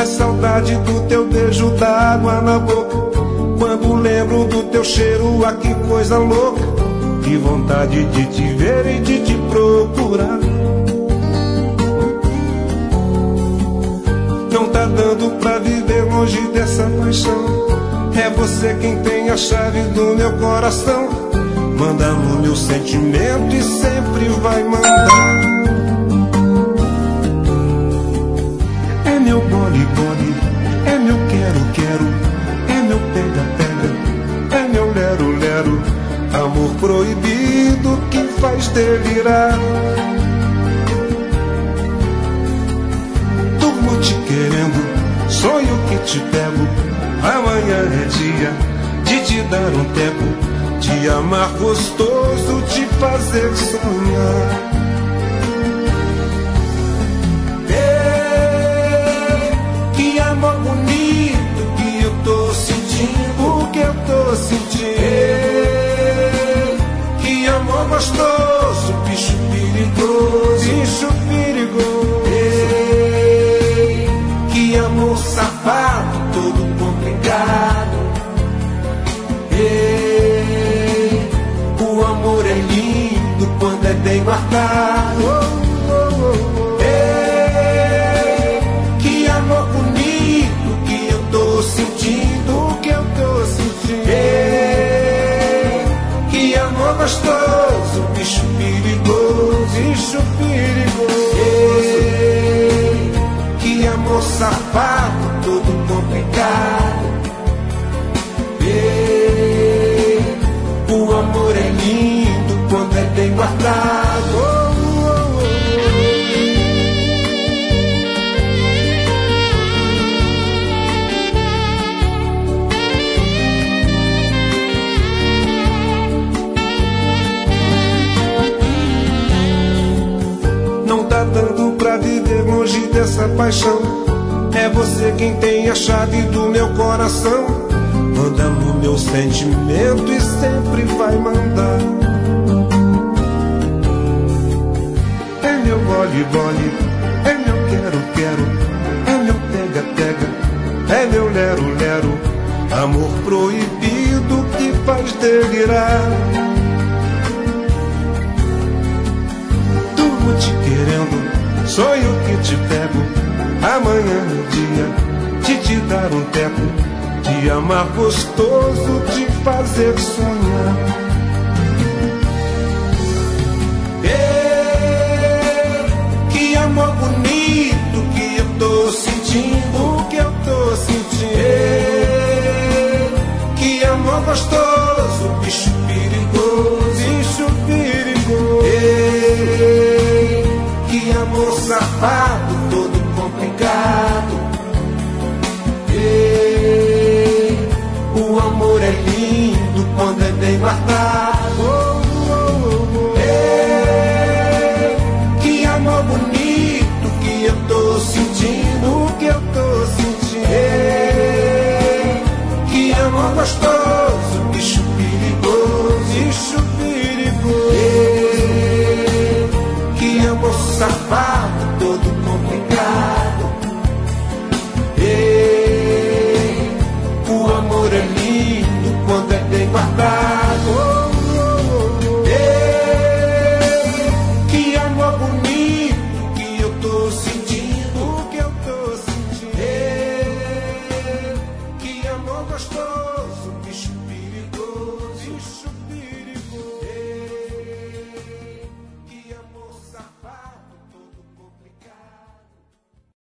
A saudade do teu beijo dá água na boca. Quando lembro do teu cheiro, ah, que coisa louca. Que vontade de te ver e de te procurar. Não tá dando pra viver longe dessa paixão. É você quem tem a chave do meu coração. Manda no meu sentimento e sempre vai mandar. É meu bole-bole, é meu quero-quero, é meu pega-pega, é meu lero-lero. Amor proibido que faz delirar. Durmo te querendo, sonho que te pego. Amanhã é dia de te dar um tempo, de amar gostoso, te fazer sonhar. Que amor bonito que eu tô sentindo, o que eu tô sentindo. Que amor gostoso, bicho perigoso, bicho perigoso. Que amor safado, todo complicado. O amor é lindo quando é bem marcado. Que amor bonito que eu tô sentindo, o que eu tô sentindo. Que amor gostoso, bicho perigoso, bicho perigoso. Que amor safado, todo complicado. O amor é lindo quando é bem guardado. Não tá dando pra viver longe dessa paixão. É você quem tem a chave do meu coração. Manda no meu sentimento e sempre vai mandar. É meu gole-gole, é meu quero-quero, é meu pega-pega, é meu lero-lero. Amor proibido que faz delirar. Durmo te querendo, sonho que te pego. Amanhã é dia de te dar um teco, de amar gostoso, de fazer sonhar. Que amor bonito que eu tô sentindo, o que eu tô sentindo. Que amor gostoso, bicho perigoso, bicho perigoso. Que amor safado, todo complicado. O amor é lindo quando é bem guardado.